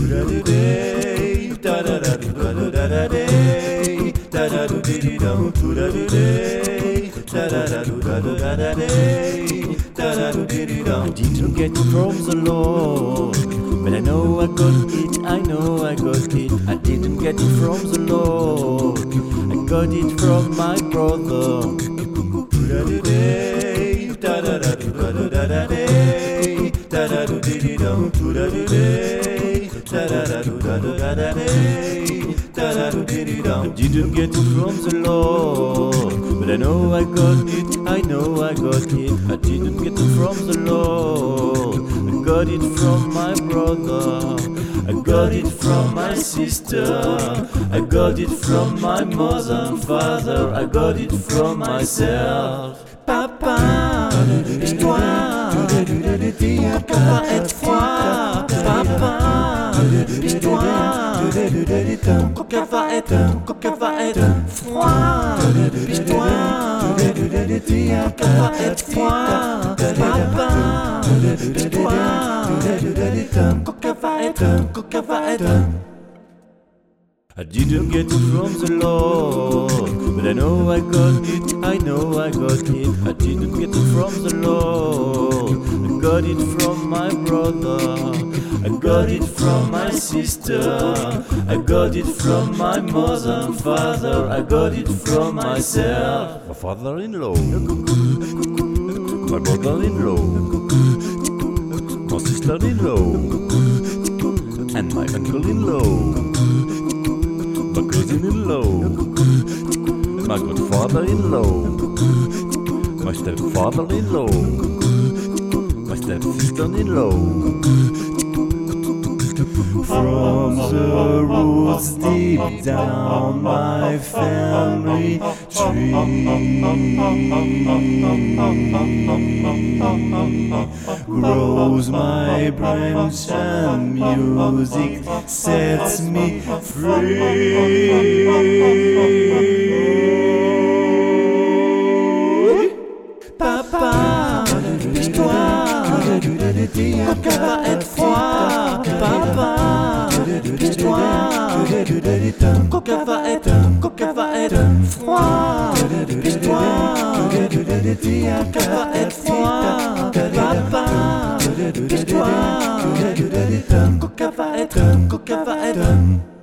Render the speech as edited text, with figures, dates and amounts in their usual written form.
didn't get it from the Lord, but I know I got it, I know I got it. I didn't get it from the Lord, I got it from my brother. I didn't get it from the Lord, but I know I got it, I know I got it. I didn't get it from the Lord, I got it from my brother. I got it from my sister, I got it from my mother and father, I got it from myself. Papa, piche-toi, pourquoi va être froid? Papa, piche-toi, pourquoi va être froid? Piche-toi, pourquoi va être froid? Papa, piche-toi, pourquoi va être. I didn't get it from the Lord, but I know I got it, I know I got it. I didn't get it from the Lord, I got it from my brother, I got it from my sister, I got it from my mother and father, I got it from myself. My father-in-law, my brother-in-law, my sister-in-law, and my uncle-in-law, my cousin-in-law, my godfather-in-law, my stepfather-in-law, my stepsister-in-law. From the roots deep down my family tree grows my branch and music sets me free. Papa, piche-toi, pourquoi va être froid? Papa, piche-toi, pourquoi va être froid? Piche-toi, pourquoi va être froid? Papa, piche-toi, pourquoi va être